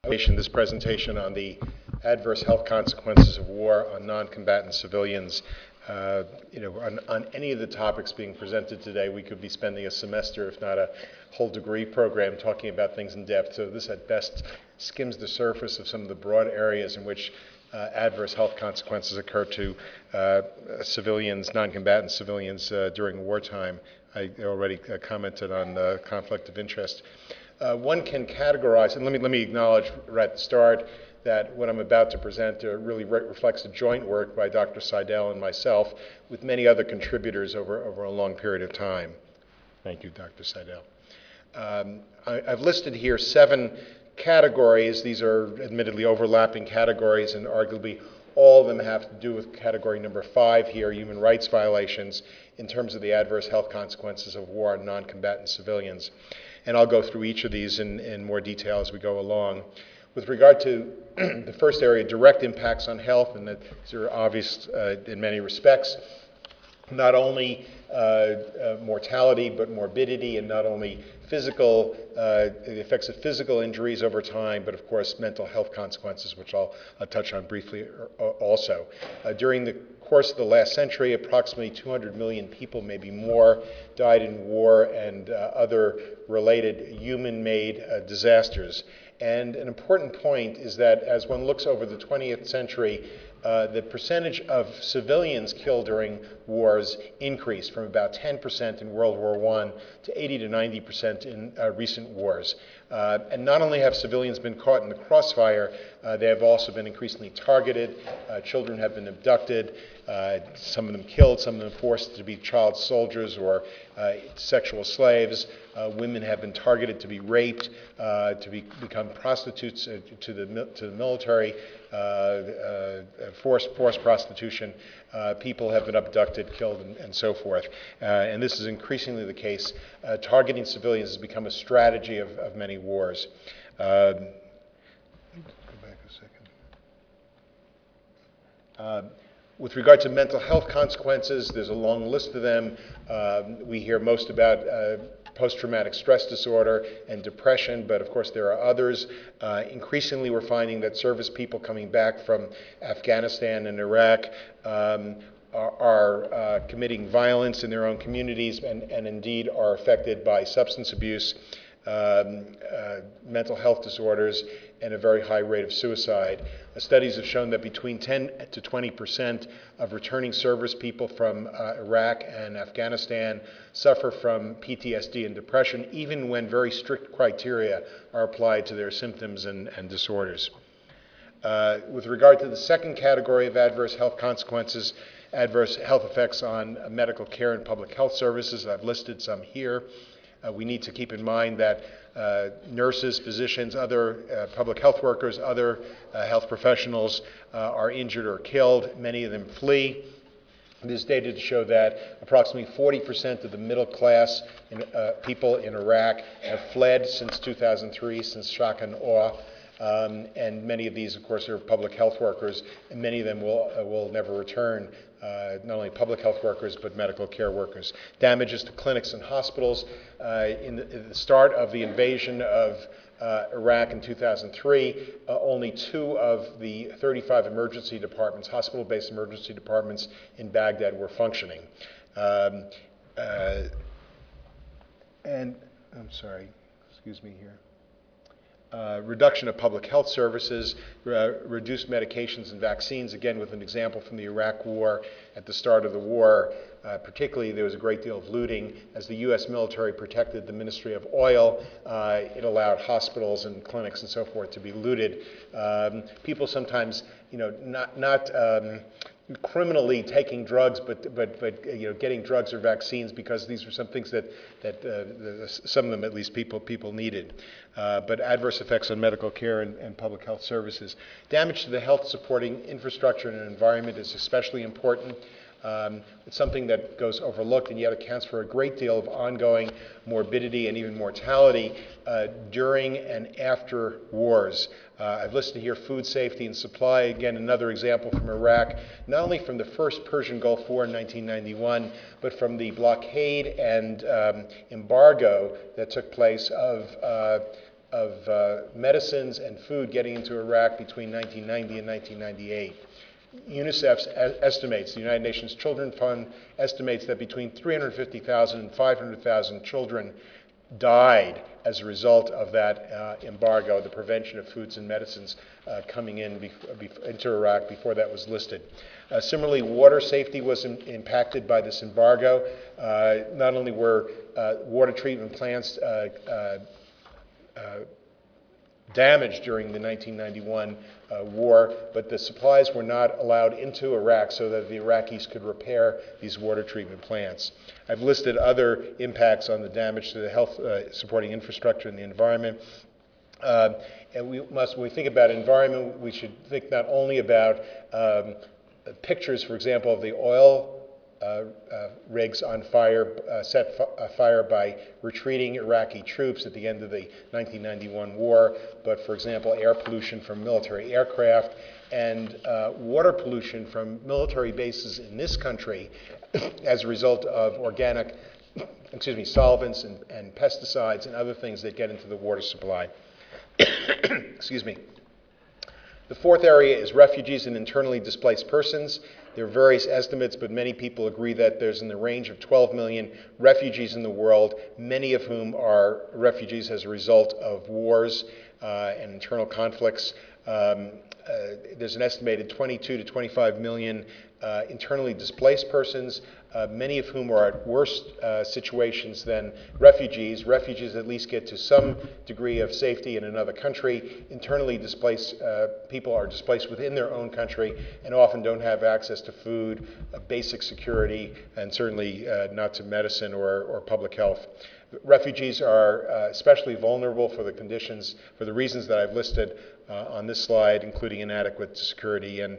This presentation on the adverse health consequences of war on non-combatant civilians. On any of the topics being presented today, we could be spending a semester, if not a whole degree program, talking about things in depth. So this at best skims the surface of some of the broad areas in which adverse health consequences occur to civilians, non-combatant civilians during wartime. I already commented on conflict of interest. One can categorize, and let me acknowledge right at the start that what I'm about to present really reflects the joint work by Dr. Seidel and myself with many other contributors over a long period of time. Thank you, Dr. Seidel. I've listed here 7 categories. These are admittedly overlapping categories, and arguably all of them have to do with category number 5 here, human rights violations, in terms of the adverse health consequences of war on non-combatant civilians. And I'll go through each of these in more detail as we go along. With regard to the first area, direct impacts on health, and these are obvious in many respects, not only mortality, but morbidity, and not only physical, the effects of physical injuries over time, but of course mental health consequences, which I'll touch on briefly also. During the course of the last century, approximately 200 million people, maybe more, died in war and other related human-made disasters. And an important point is that as one looks over the 20th century, the percentage of civilians killed during wars increased from about 10% in World War I to 80 to 90% in recent wars. And not only have civilians been caught in the crossfire, they have also been increasingly targeted. Children have been abducted, some of them killed, some of them forced to be child soldiers or sexual slaves. Women have been targeted to be raped, to become prostitutes to the military, forced prostitution. People have been abducted, killed, and so forth. And this is increasingly the case. Targeting civilians has become a strategy of many wars. Go back a second. With regard to mental health consequences, there's a long list of them. We hear most about post-traumatic stress disorder and depression, but of course there are others. Increasingly we're finding that service people coming back from Afghanistan and Iraq are committing violence in their own communities and indeed are affected by substance abuse, mental health disorders, and a very high rate of suicide. Studies have shown that between 10 to 20% of returning service people from Iraq and Afghanistan suffer from PTSD and depression, even when very strict criteria are applied to their symptoms and disorders. With regard to the second category of adverse health consequences, adverse health effects on medical care and public health services, I've listed some here. We need to keep in mind that nurses, physicians, other public health workers, other health professionals are injured or killed. Many of them flee. There's data to show that approximately 40% of the middle class people in Iraq have fled since 2003, since shock and awe. And many of these, of course, are public health workers, and many of them will never return. Not only public health workers, but medical care workers. Damages to clinics and hospitals. In the start of the invasion of Iraq in 2003, only 2 of the 35 emergency departments, hospital-based emergency departments in Baghdad were functioning. And I'm sorry, excuse me here. Reduction of public health services, reduced medications and vaccines, again with an example from the Iraq War. At the start of the war, particularly there was a great deal of looting. As the U.S. military protected the Ministry of Oil, it allowed hospitals and clinics and so forth to be looted. People sometimes, not criminally taking drugs, but getting drugs or vaccines because these were some things that some of them at least people needed. But adverse effects on medical care and public health services. Damage to the health supporting infrastructure and environment is especially important. It's something that goes overlooked and yet accounts for a great deal of ongoing morbidity and even mortality during and after wars. I've listed here food safety and supply. Again, another example from Iraq, not only from the first Persian Gulf War in 1991, but from the blockade and embargo that took place of medicines and food getting into Iraq between 1990 and 1998. UNICEF estimates, the United Nations Children's Fund estimates that between 350,000 and 500,000 children died as a result of that embargo, the prevention of foods and medicines coming into Iraq before that was listed. Similarly, water safety was impacted by this embargo. Not only were water treatment plants damaged during the 1991 war, but the supplies were not allowed into Iraq so that the Iraqis could repair these water treatment plants. I've listed other impacts on the damage to the health supporting infrastructure and the environment. And when we think about environment, we should think not only about pictures, for example, of the oil rigs on fire, set fire by retreating Iraqi troops at the end of the 1991 war, but for example, air pollution from military aircraft and water pollution from military bases in this country as a result of organic, solvents and pesticides and other things that get into the water supply. Excuse me. The fourth area is refugees and internally displaced persons. There are various estimates, but many people agree that there's in the range of 12 million refugees in the world, many of whom are refugees as a result of wars and internal conflicts. There's an estimated 22 to 25 million internally displaced persons, many of whom are at worse situations than refugees. Refugees at least get to some degree of safety in another country. Internally displaced people are displaced within their own country and often don't have access to food, basic security, and certainly not to medicine or public health. Refugees are especially vulnerable for the conditions, for the reasons that I've listed on this slide, including inadequate security and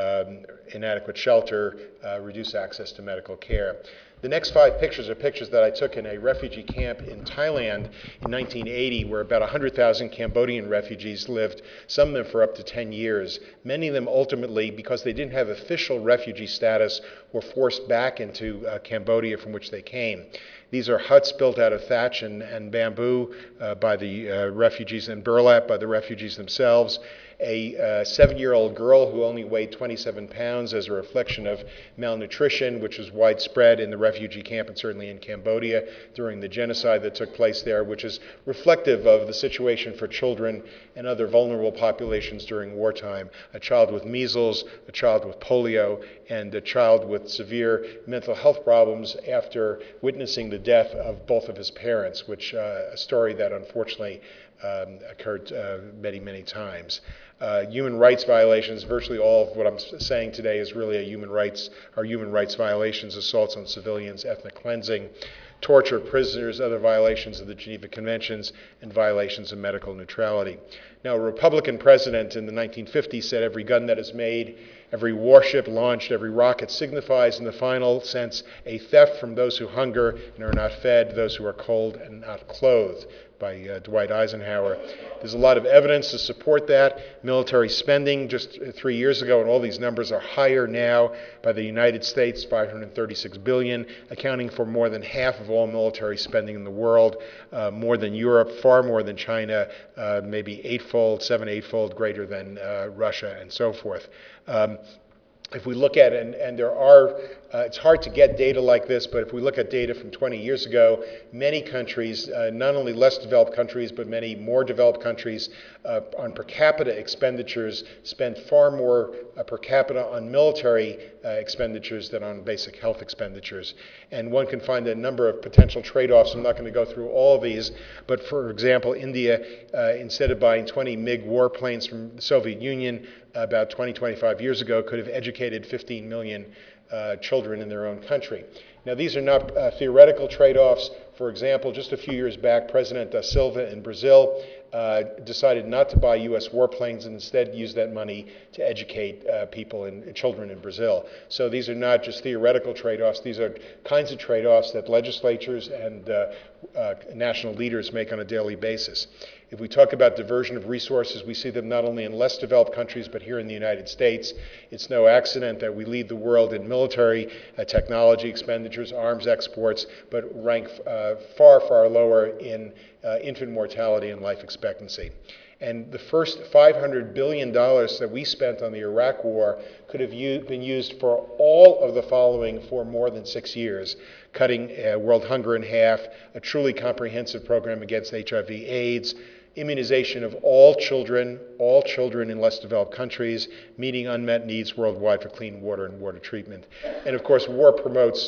inadequate shelter, reduced access to medical care. The next 5 pictures are pictures that I took in a refugee camp in Thailand in 1980, where about 100,000 Cambodian refugees lived, some of them for up to 10 years. Many of them ultimately, because they didn't have official refugee status, were forced back into Cambodia from which they came. These are huts built out of thatch and bamboo by the refugees, and burlap by the refugees themselves. A 7-year-old girl who only weighed 27 pounds as a reflection of malnutrition, which was widespread in the refugee camp and certainly in Cambodia during the genocide that took place there, which is reflective of the situation for children and other vulnerable populations during wartime. A child with measles, a child with polio, and a child with severe mental health problems after witnessing the death of both of his parents, which a story that unfortunately occurred many, many times. Human rights violations, virtually all of what I'm saying today is really human rights violations, assaults on civilians, ethnic cleansing, torture of prisoners, other violations of the Geneva Conventions, and violations of medical neutrality. Now, a Republican president in the 1950s said every gun that is made, every warship launched, every rocket signifies, in the final sense, a theft from those who hunger and are not fed, those who are cold and not clothed, by Dwight Eisenhower. There's a lot of evidence to support that. Military spending just 3 years ago, and all these numbers are higher now, by the United States, $536 billion, accounting for more than half of all military spending in the world, more than Europe, far more than China, maybe 7-8-fold greater than Russia, and so forth. If we look at it, and there are, it's hard to get data like this, but if we look at data from 20 years ago, many countries, not only less developed countries, but many more developed countries, on per capita expenditures spend far more per capita on military expenditures than on basic health expenditures. And one can find a number of potential trade-offs. I'm not going to go through all of these, but for example, India, instead of buying 20 MiG warplanes from the Soviet Union about 25 years ago, could have educated 15 million children in their own country. Now, these are not theoretical trade-offs. For example, just a few years back, President da Silva in Brazil decided not to buy U.S. warplanes and instead use that money to educate people and children in Brazil. So these are not just theoretical trade-offs. These are kinds of trade-offs that legislatures and national leaders make on a daily basis. If we talk about diversion of resources, we see them not only in less developed countries, but here in the United States. It's no accident that we lead the world in military technology expenditures, arms exports, but rank far, far lower in infant mortality and life expectancy. And the first $500 billion that we spent on the Iraq War could have been used for all of the following for more than 6 years: cutting world hunger in half, a truly comprehensive program against HIV/AIDS, immunization of all children in less developed countries, meeting unmet needs worldwide for clean water and water treatment. And of course, war promotes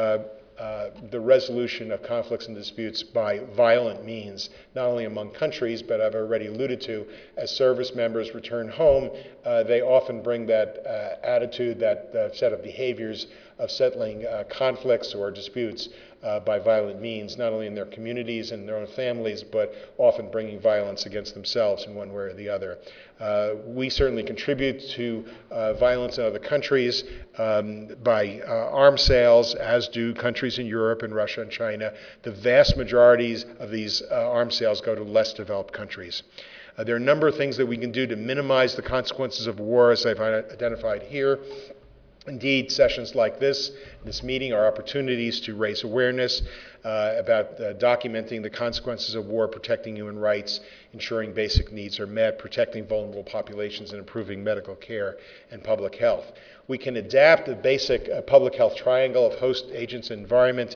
the resolution of conflicts and disputes by violent means, not only among countries, but I've already alluded to, as service members return home, they often bring that attitude, that set of behaviors of settling conflicts or disputes by violent means, not only in their communities and their own families, but often bringing violence against themselves in one way or the other. We certainly contribute to violence in other countries by arms sales, as do countries in Europe and Russia and China. The vast majorities of these arms sales go to less developed countries. There are a number of things that we can do to minimize the consequences of war, as I've identified here. Indeed, sessions like this meeting, are opportunities to raise awareness about documenting the consequences of war, protecting human rights, ensuring basic needs are met, protecting vulnerable populations, and improving medical care and public health. We can adapt the basic public health triangle of host, agents, and environment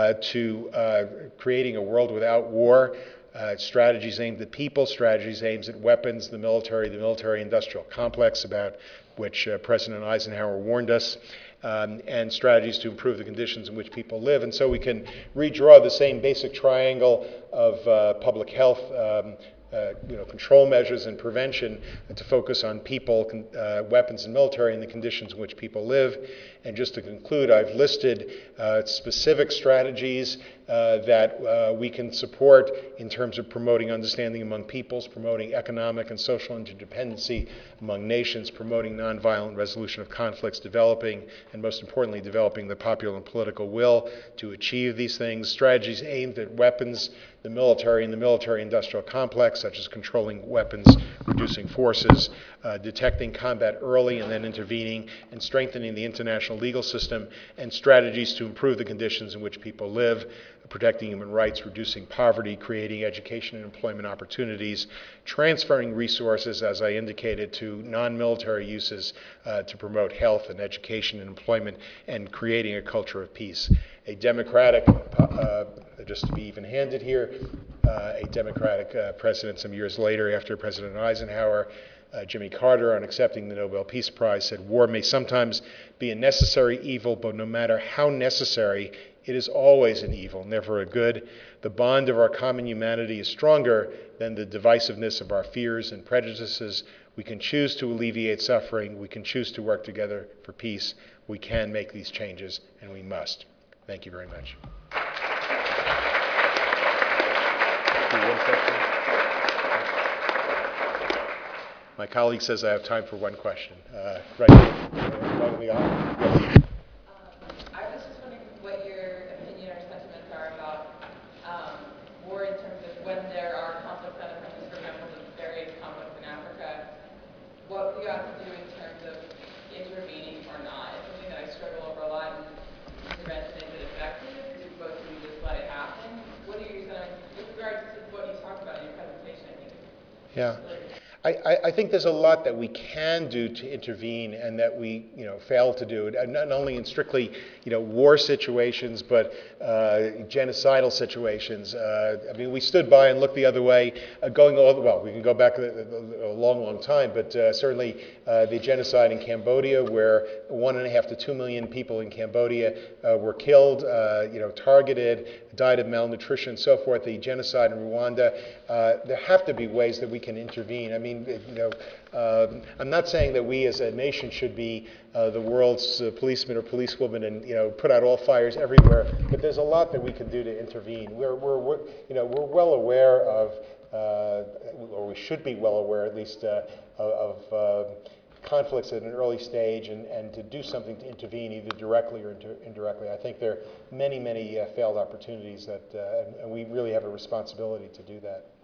to creating a world without war. Strategies aimed at people, strategies aimed at weapons, the military-industrial complex, about which President Eisenhower warned us, and strategies to improve the conditions in which people live. And so we can redraw the same basic triangle of public health, control measures and prevention to focus on people, weapons and military, and the conditions in which people live. And just to conclude, I've listed specific strategies that we can support in terms of promoting understanding among peoples, promoting economic and social interdependency among nations, promoting nonviolent resolution of conflicts, developing, and most importantly, developing the popular and political will to achieve these things, strategies aimed at weapons, the military and the military-industrial complex, such as controlling weapons, reducing forces, detecting combat early and then intervening, and strengthening the international legal system, and strategies to improve the conditions in which people live, protecting human rights, reducing poverty, creating education and employment opportunities, transferring resources, as I indicated, to non-military uses to promote health and education and employment, and creating a culture of peace. A democratic, just to be even-handed here, a democratic president some years later, after President Eisenhower, Jimmy Carter, on accepting the Nobel Peace Prize, said, "War may sometimes be a necessary evil, but no matter how necessary, it is always an evil, never a good. The bond of our common humanity is stronger than the divisiveness of our fears and prejudices. We can choose to alleviate suffering. We can choose to work together for peace. We can make these changes, and we must." Thank you very much. My colleague says I have time for one question. Right in the aisle. Yes. I was just wondering what your opinion or sentiments are about war in terms of when there are conflicts in other countries, for example, the various conflicts in Africa, what we ought to do in terms of intervening or not. It's something that I struggle over a lot, and intervention is effective. But do we just let it happen? What are your sentiments with regards to what you talked about in your presentation? I think. Yeah. I think there's a lot that we can do to intervene and that we fail to do, not only in strictly war situations, but genocidal situations. I mean, we stood by and looked the other way, we can go back a long, long time, but certainly the genocide in Cambodia, where 1.5 to 2 million people in Cambodia were killed, targeted, died of malnutrition, and so forth. The genocide in Rwanda. There have to be ways that we can intervene. I mean, I'm not saying that we as a nation should be the world's policemen or policewomen and put out all fires everywhere. But there's a lot that we can do to intervene. We're well aware of, or we should be well aware at least, of conflicts at an early stage and to do something to intervene either directly or indirectly. I think there are many, many failed opportunities that, and we really have a responsibility to do that.